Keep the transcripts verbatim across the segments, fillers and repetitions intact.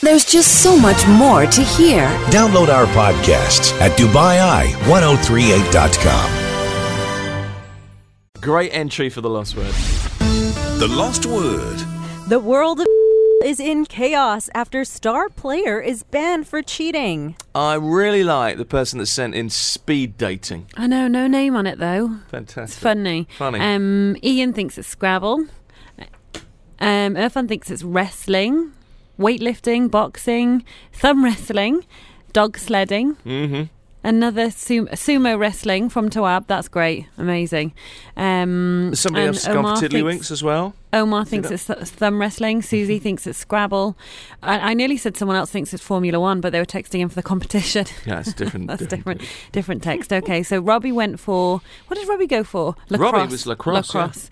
There's just so much more to hear. Download our podcasts at Dubai Eye ten thirty-eight dot com. Great entry for The Lost Word. The Lost Word. The world of is in chaos after star player is banned for cheating. I really like the person that sent in speed dating. I know, no name on it though. Fantastic. It's funny. Funny. Um, Ian thinks it's Scrabble. Um, Irfan thinks it's wrestling, weightlifting, boxing, thumb wrestling, dog sledding. Mm-hmm. Another sum- sumo wrestling from Tawab. That's great. Amazing. Um, Somebody and else has gone Omar for thinks- Tiddlywinks as well. Omar thinks it's th- thumb wrestling. Susie thinks it's Scrabble. I-, I nearly said someone else thinks it's Formula One, but they were texting in for the competition. Yeah, it's different. That's different. different. Different text. Okay, so Robbie went for... What did Robbie go for? Lacrosse. Robbie was lacrosse, Lacrosse.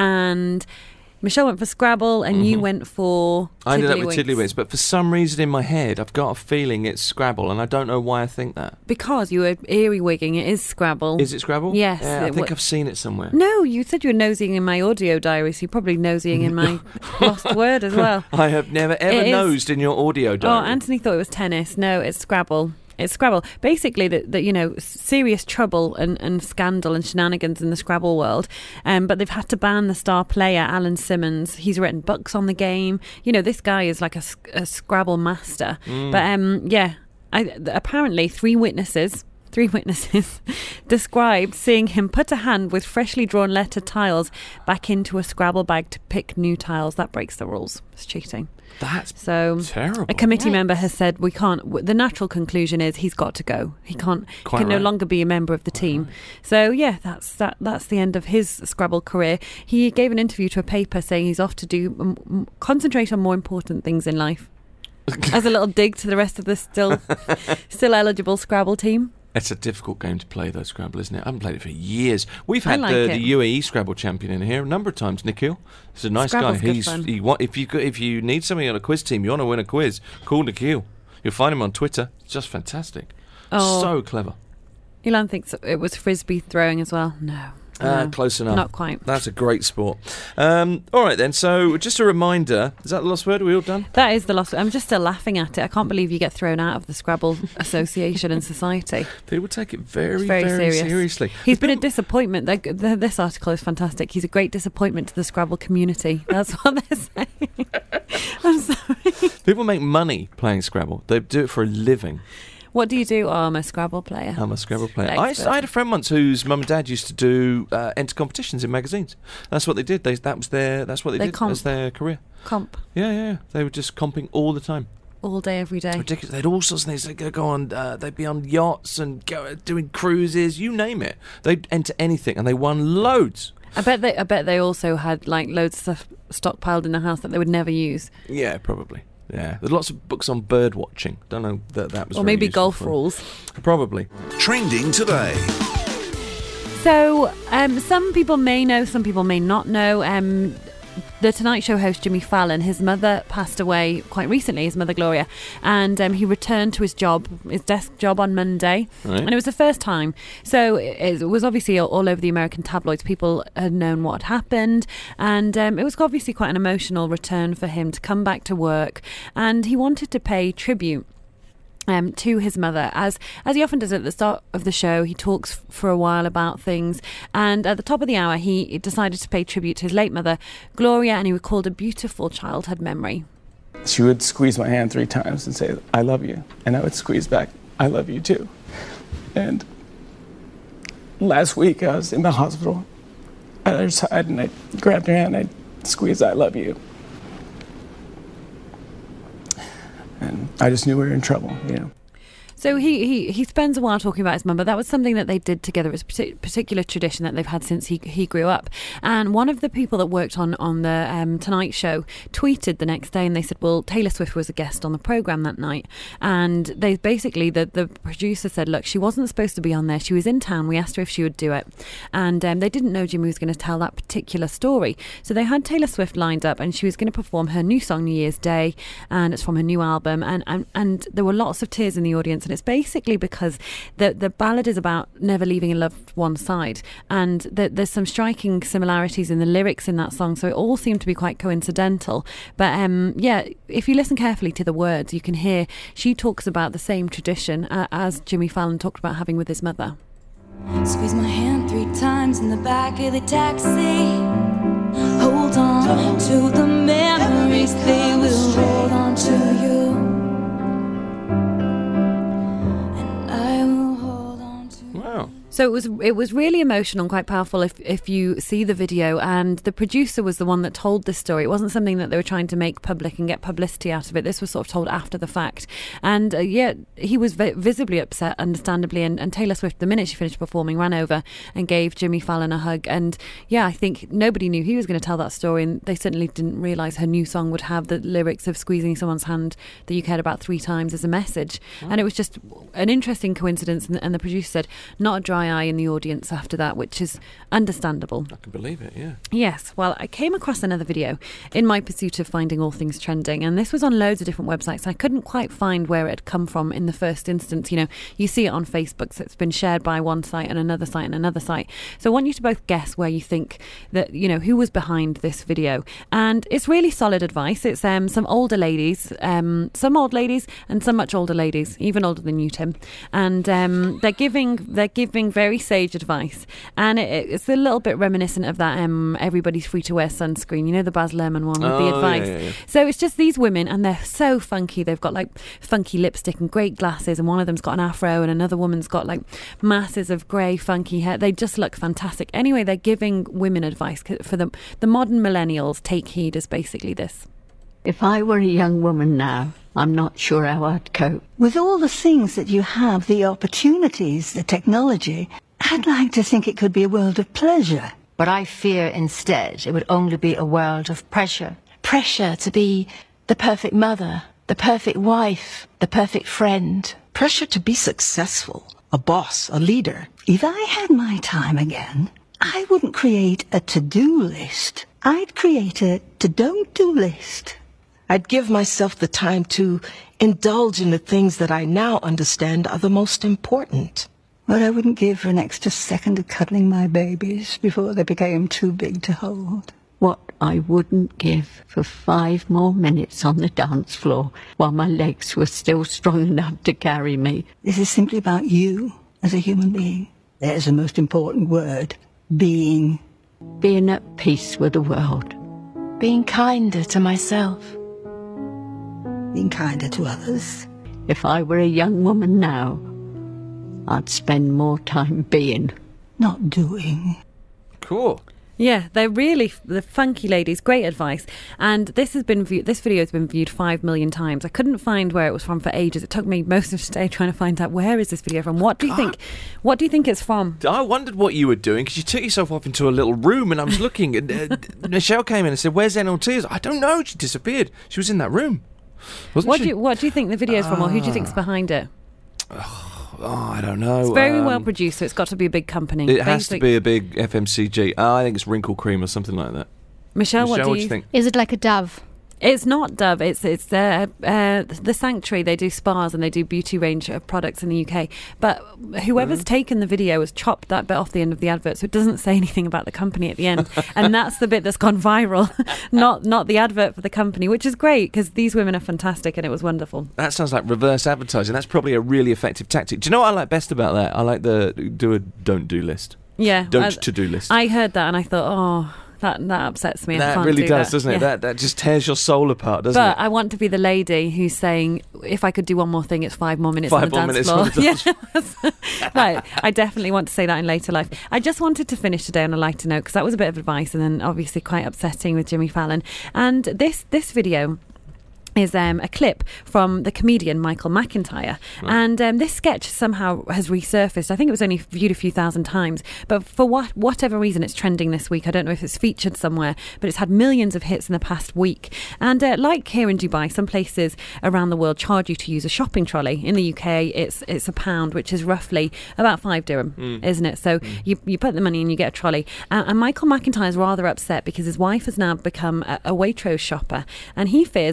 And Michelle went for Scrabble, and mm-hmm. you went for I ended up with Tiddlywinks. Tiddlywinks, but for some reason in my head, I've got a feeling it's Scrabble, and I don't know why I think that. Because you were earwigging. It is Scrabble. Is it Scrabble? Yes. Yeah, I it think w- I've seen it somewhere. No, you said you were nosing in my audio diary, so you're probably nosing in my lost word as well. I have never ever It is- nosed in your audio Oh, diary. Anthony thought it was tennis. No, it's Scrabble. It's Scrabble. Basically, that, that you know, serious trouble and, and scandal and shenanigans in the Scrabble world. Um, but they've had to ban the star player, Alan Simmons. He's written books on the game. You know, this guy is like a, a Scrabble master. Mm. But um, yeah, I, apparently three witnesses... Three witnesses described seeing him put a hand with freshly drawn letter tiles back into a Scrabble bag to pick new tiles. That breaks the rules. It's cheating. That's So terrible. a committee Right. member has said we can't. w- The natural conclusion is he's got to go. He can't. Quite he can right. no longer be a member of the team. So yeah, that's that. That's the end of his Scrabble career. He gave an interview to a paper saying he's off to do um, m- concentrate on more important things in life. As a little dig to the rest of the still still eligible Scrabble team. It's a difficult game to play, though, Scrabble, isn't it? I haven't played it for years. We've I had like the, it. the U A E Scrabble champion in here a number of times, Nikhil. He's a nice Scrabble's guy. good He's fun. he want, if you go- if you need somebody on a quiz team, you want to win a quiz, call Nikhil. You'll find him on Twitter. It's just fantastic. Oh. So clever. Ilan thinks it was frisbee throwing as well. No. Uh, no, close enough. Not quite. That's a great sport. Um, all right, then. So, just a reminder. Is that the last word? Are we all done? That is the lost. I'm just still laughing at it. I can't believe you get thrown out of the Scrabble Association and Society. People take it very, It's very, very serious. seriously. He's been a People- disappointment. They, the, this article is fantastic. He's a great disappointment to the Scrabble community. That's what they're saying. I'm sorry. People make money playing Scrabble. They do it for a living. What do you do? Oh, I'm a Scrabble player. I'm a Scrabble player. I, Expert. I had a friend once whose mum and dad used to do uh, enter competitions in magazines. That's what they did. They, that was their. That's what they, They did comp. as their career. Comp Yeah, yeah, yeah. They were just comping all the time. all day, every day. Ridiculous. They had all sorts of things. They'd go, go on. Uh, they'd be on yachts and go doing cruises. You name it. They'd enter anything, and they won loads. I bet they. I bet they also had like loads of stuff stockpiled in the house that they would never use, Yeah, probably. Yeah, there's lots of books on bird watching. Don't know that that was. or very maybe useful golf for them. rules. Probably. Trending today. So, um, some people may know, some people may not know. Um, the Tonight Show host Jimmy Fallon, his mother passed away quite recently, his mother Gloria, and um, he returned to his job, his desk job on Monday, Right. and it was the first time. So it, it was obviously all, all over the American tabloids. People had known what had happened, and um, it was obviously quite an emotional return for him to come back to work, and he wanted to pay tribute Um, to his mother, as as he often does at the start of the show. He talks f- for a while about things, and at the top of the hour he decided to pay tribute to his late mother Gloria, and he recalled a beautiful childhood memory. She would squeeze my hand three times and say, "I love you," and I would squeeze back, "I love you too." And last week I was in the hospital at her side, and I grabbed her hand and I squeezed, "I love you." And I just knew we were in trouble, you know. So he, he, he spends a while talking about his mum, but that was something that they did together. It was a partic- particular tradition that they've had since he he grew up. And one of the people that worked on, on the um, Tonight Show tweeted the next day, and they said, well, Taylor Swift was a guest on the programme that night. And they basically, the, the producer said, look, she wasn't supposed to be on there. She was in town. We asked her if she would do it. And um, they didn't know Jimmy was going to tell that particular story. So they had Taylor Swift lined up, and she was going to perform her new song, New Year's Day. And it's from her new album. And, and, and there were lots of tears in the audience. And It's basically because the the ballad is about never leaving a loved one's side, and the, there's some striking similarities in the lyrics in that song, so it all seemed to be quite coincidental. But um, yeah, if you listen carefully to the words, you can hear she talks about the same tradition uh, as Jimmy Fallon talked about having with his mother. Squeeze my hand three times in the back of the taxi. Hold on to the memories, they will hold on to you. And I will hold on to you. Wow. So it was it was really emotional and quite powerful if, if you see the video, and the producer was the one that told this story. It wasn't something that they were trying to make public and get publicity out of it. This was sort of told after the fact. And uh, yeah, he was vi- visibly upset, understandably, and, and Taylor Swift, the minute she finished performing, ran over and gave Jimmy Fallon a hug. And yeah, I think nobody knew he was going to tell that story, and they certainly didn't realise her new song would have the lyrics of squeezing someone's hand that you cared about three times as a message. Oh. And it was just an interesting coincidence, and, and the producer said, not a dry eye in the audience after that, which is understandable. I can believe it, yeah. Yes, well, I came across another video in my pursuit of finding all things trending, and this was on loads of different websites. I couldn't quite find where it had come from in the first instance. You know, you see it on Facebook, so it's been shared by one site and another site and another site. So I want you to both guess where you think that, you know, who was behind this video. And it's really solid advice. It's um, some older ladies, um, some old ladies and some much older ladies, even older than you, Tim. And um, they're giving they're giving very sage advice, and it, it's a little bit reminiscent of that um, everybody's free to wear sunscreen, you know, the Baz Luhrmann one with oh, the advice. yeah, yeah, yeah. So it's just these women, and they're so funky. They've got like funky lipstick and great glasses, and one of them's got an afro, and another woman's got like masses of grey funky hair. They just look fantastic. Anyway, they're giving women advice for them. The modern millennials, take heed, is basically this. If I were a young woman now, I'm not sure how I'd cope. With all the things that you have, the opportunities, the technology, I'd like to think it could be a world of pleasure. But I fear instead it would only be a world of pressure. Pressure to be the perfect mother, the perfect wife, the perfect friend. Pressure to be successful, a boss, a leader. If I had my time again, I wouldn't create a to-do list. I'd create a to-don't-do list. I'd give myself the time to indulge in the things that I now understand are the most important. What I wouldn't give for an extra second of cuddling my babies before they became too big to hold. What I wouldn't give for five more minutes on the dance floor while my legs were still strong enough to carry me. This is simply about you as a human being. There's the most important word, being. Being at peace with the world. Being kinder to myself. Being kinder to others. If I were a young woman now, I'd spend more time being. Not doing. Cool. Yeah, they're really the funky ladies. Great advice. And this has been viewed, this video has been viewed five million times. I couldn't find where it was from for ages. It took me most of today trying to find out where is this video from. What do you think? What do you think it's from? I wondered what you were doing because you took yourself off into a little room, and I was looking. And uh, Michelle came in and said, "Where's N L T?" I don't know. She disappeared. She was in that room, wasn't what she? Do you, what do you think the video's from, or who do you think's behind it? Oh, I don't know. It's very um, well produced, so it's got to be a big company. It has Basic- to be a big F M C G. Oh, I think it's Wrinkle Cream or something like that. Michelle, Michelle what do what you, you think? Is it like a Dove? It's not Dove. It's it's uh, uh, the Sanctuary. They do spas and they do beauty range of products in the U K. But whoever's mm. taken the video has chopped that bit off the end of the advert, so it doesn't say anything about the company at the end. And that's the bit that's gone viral, not not the advert for the company, which is great because these women are fantastic and it was wonderful. That sounds like reverse advertising. That's probably a really effective tactic. Do you know what I like best about that? I like the do a don't do list. Yeah, don't I, to do list. I heard that and I thought, oh. That that upsets me. That I can't really do does, that. doesn't it? Yeah. That that just tears your soul apart, doesn't but it? But I want to be the lady who's saying, if I could do one more thing, it's five more minutes five on the more dance minutes floor. on the dance Yeah. Right. I definitely want to say that in later life. I just wanted to finish today on a lighter note because that was a bit of advice and then obviously quite upsetting with Jimmy Fallon. And this this video is um, a clip from the comedian Michael McIntyre. Right. And um, this sketch somehow has resurfaced. I think it was only viewed a few thousand times, but for what whatever reason it's trending this week. I don't know if it's featured somewhere, but it's had millions of hits in the past week. And uh, like here in Dubai, some places around the world charge you to use a shopping trolley. In the U K, it's it's a pound, which is roughly about five dirham, mm. isn't it? So mm. you, you put the money and you get a trolley. Uh, and Michael McIntyre is rather upset because his wife has now become a, a Waitrose shopper, and he fears, as well as making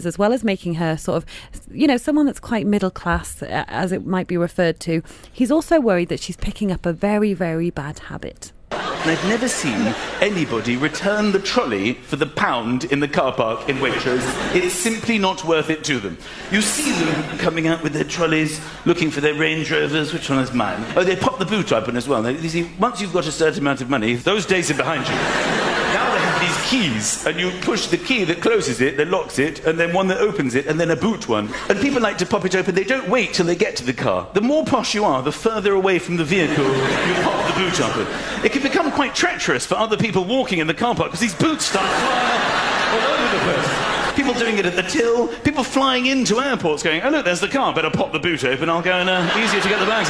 making her sort of, you know, someone that's quite middle class, uh, as it might be referred to. He's also worried that she's picking up a very, very bad habit. And I've never seen anybody return the trolley for the pound in the car park in Waitrose. It's simply not worth it to them. You see them coming out with their trolleys, looking for their Range Rovers. Which one is mine? Oh, they pop the boot open as well. You see, once you've got a certain amount of money, those days are behind you. Now they have these keys, and you push the key that closes it, that locks it, and then one that opens it, and then a boot one. And people like to pop it open. They don't wait till they get to the car. The more posh you are, the further away from the vehicle you pop the boot open. It can become quite treacherous for other people walking in the car park because these boots start flying all over the place. People doing it at the till, people flying into airports going, oh look, there's the car, better pop the boot open, I'll go and uh, easier to get the bags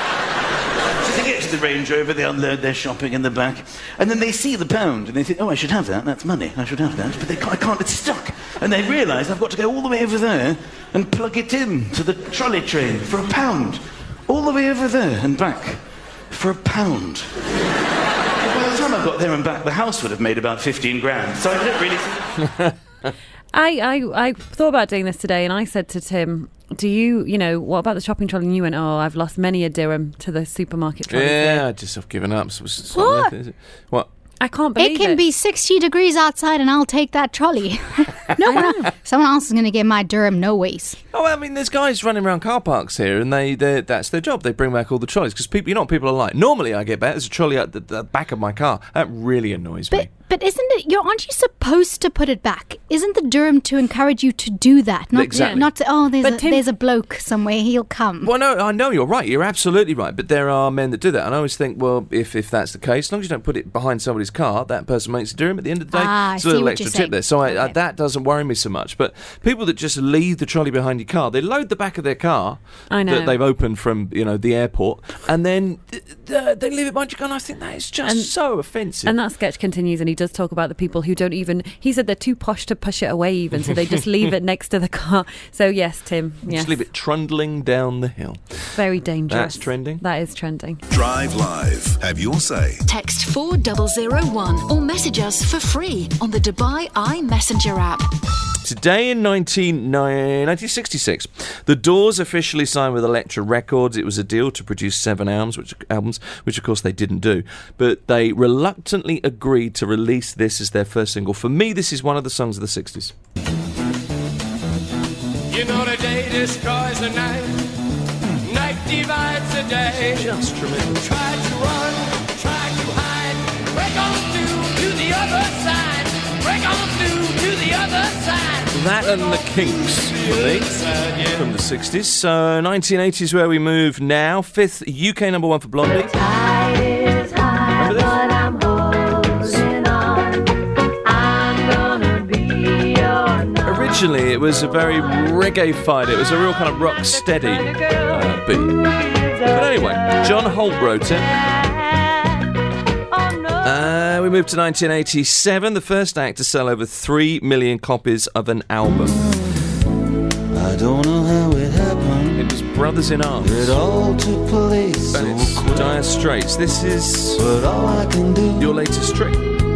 in. So they get to the Range Rover, they unload their shopping in the back, and then they see the pound and they think, oh, I should have that, that's money, I should have that, but they can't, I can't, it's stuck. And they realise I've got to go all the way over there and plug it in to the trolley train for a pound. All the way over there and back for a pound. By the time I got there and back, the house would have made about fifteen grand. So I don't really think... I, I, I thought about doing this today, and I said to Tim, do you, you know, what about the shopping trolley? And you went, oh, I've lost many a dirham to the supermarket trolley. Yeah, I just have given up. So it's What? Is it? What? I can't believe it. It can be sixty degrees outside and I'll take that trolley. No one, someone else is going to get my dirham, no ways. Oh, I mean, there's guys running around car parks here, and they that's their job. They bring back all the trolleys because people, you know what people are like. Normally, I get back. There's a trolley at the, the back of my car. That really annoys but, me. But isn't it? You're aren't you supposed to put it back? Isn't the dirham to encourage you to do that? Not exactly. Not to, oh, there's a, Tim, there's a bloke somewhere. He'll come. Well, no, I know you're right. You're absolutely right. But there are men that do that, and I always think, well, if if that's the case, as long as you don't put it behind somebody's car, that person makes a dirham at the end of the day. Ah, it's I a little see what extra you're tip saying. there. So I, Okay. I, that doesn't worry me so much. But people that just leave the trolley behind your car, they load the back of their car I know. that they've opened from you know the airport, and then th- th- they leave it behind your car. And I think that is just And- so offensive. And that sketch continues, and he does talk about the people who don't even. He said they're too posh to push it away, even, so they just leave it next to the car. So yes, Tim. Yes, Just leave it trundling down the hill. very dangerous. That's trending. That is trending. Drive Live. Have your say. Text four zero zero one or message us for free on the Dubai iMessenger app. Today in nineteen sixty-six, The Doors officially signed with Elektra Records. It was a deal to produce seven albums, which, albums, which of course they didn't do. But they reluctantly agreed to release this as their first single. For me, this is one of the songs of the sixties. You know the day destroys the night, night divides the day. Just tremendous. Try to run, try to hide, break on through to the other side, break on through to the other side. That and the Kinks for me from the sixties. So nineteen eighty is where we move now. Fifth U K number one for Blondie. Remember this? Originally, it was a very reggae-fied. It was a real kind of rock steady uh, beat. But anyway, John Holt wrote it. Uh, we moved to nineteen eighty-seven, the first act to sell over three million copies of an album. I don't know how it happened. It was Brothers in Arms. It all took place And so it's quick. Dire Straits. This is But all I can do your latest trick.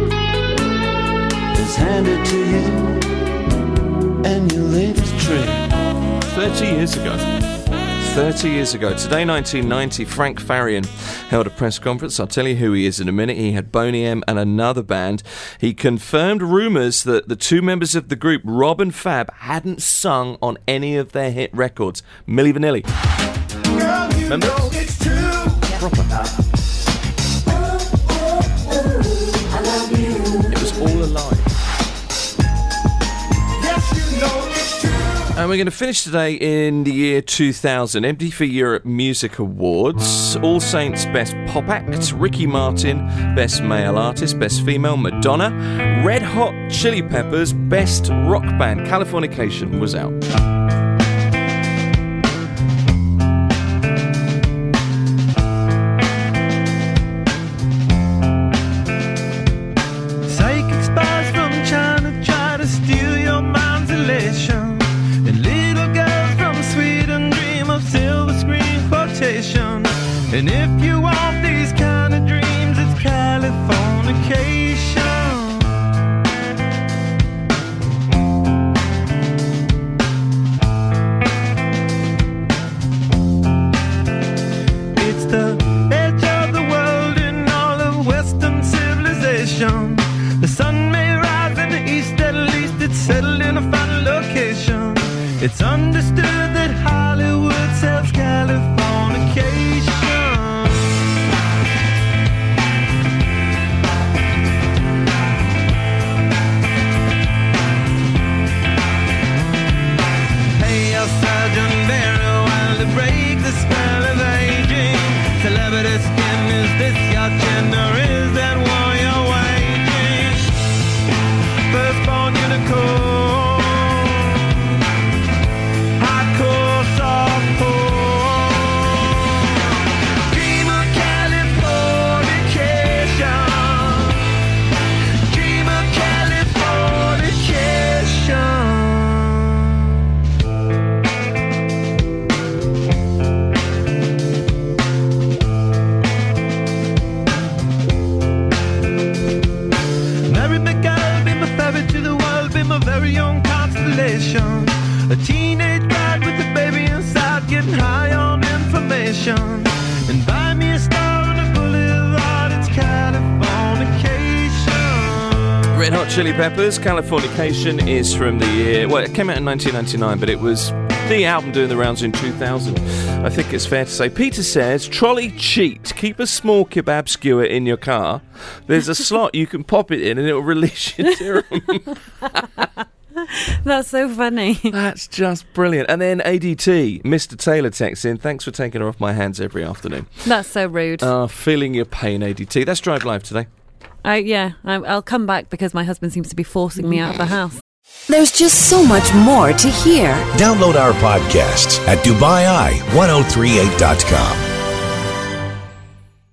is hand it to you and your latest trick. thirty years ago. thirty years ago. Today, nineteen ninety, Frank Farian held a press conference. I'll tell you who he is in a minute. He had Boney M and another band. He confirmed rumours that the two members of the group, Rob and Fab, hadn't sung on any of their hit records. Milli Vanilli. Remember? Proper. It was all a lie. And we're going to finish today in the year two thousand. M T V Europe Music Awards. All Saints Best Pop Act. Ricky Martin Best Male Artist. Best Female Madonna. Red Hot Chili Peppers Best Rock Band. Californication was out. Psychic spies from China try to steal your mind's elation. And little girls from Sweden dream of silver screen quotation. And if you want these kind of dreams, it's Californication. station and buy me a star on the boulevard. It's Californication. Red Hot Chili Peppers, Californication is from the year... Well, it came out in nineteen ninety-nine, but it was the album doing the rounds in two thousand. I think it's fair to say. Peter says, trolley cheat. Keep a small kebab skewer in your car. There's a slot you can pop it in and it will release your dirham. That's so funny. That's just brilliant. And then A D T, Mister Taylor texts in, thanks for taking her off my hands every afternoon. That's so rude. Uh, feeling your pain, A D T. That's Drive Live today. I, yeah, I, I'll come back because my husband seems to be forcing me out of the house. There's just so much more to hear. Download our podcasts at Dubai Eye ten thirty-eight dot com.